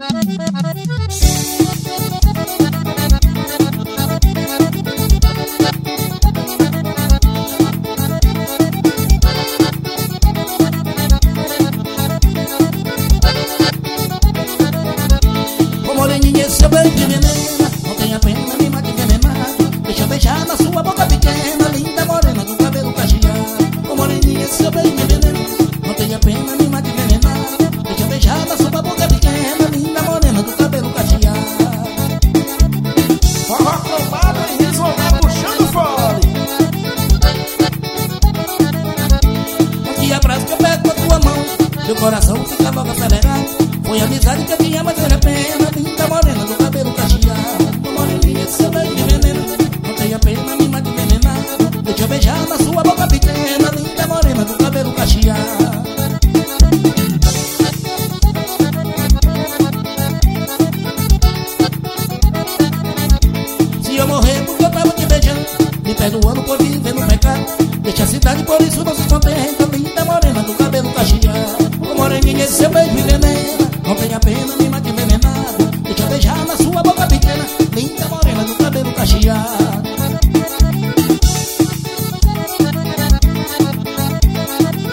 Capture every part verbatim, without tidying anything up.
Ô moreninha, seu beijo de veneno, não tenha pena, me mate envenenado. Deixa eu beijar na sua boca pequena, linda morena do cabelo cacheado. Ô moreninha, seu beijo de veneno, não tenha pena, me mate envenenado. Deixa eu beijar na sua boca pequena, linda morena do cabelo cacheado. Forró trombado e risolé puxando fole. Aqui abraço que eu pego com a tua mão, meu coração fica logo acelerado. Foi a amizade que eu tinha, mas era pena, linda morena do cabelo cacheado. Ô moreninha, seu beijo de veneno, não tenha pena, me mate envenenado. Deixa eu beijar na sua boca pequena, linda morena do cabelo cacheado. Se eu morrer porque eu tava te beijando, me perdoando por viver no pecado. Deixa a cidade, por isso não se contenta, linda morena do cabelo cacheado. Ô moreninha, seu beijo de veneno, não tenha pena, me mate envenenado. Deixa eu beijar na sua boca pequena, linda morena do cabelo cacheado.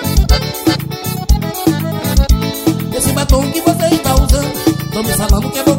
Esse batom que você está usando, tô me falando que é bom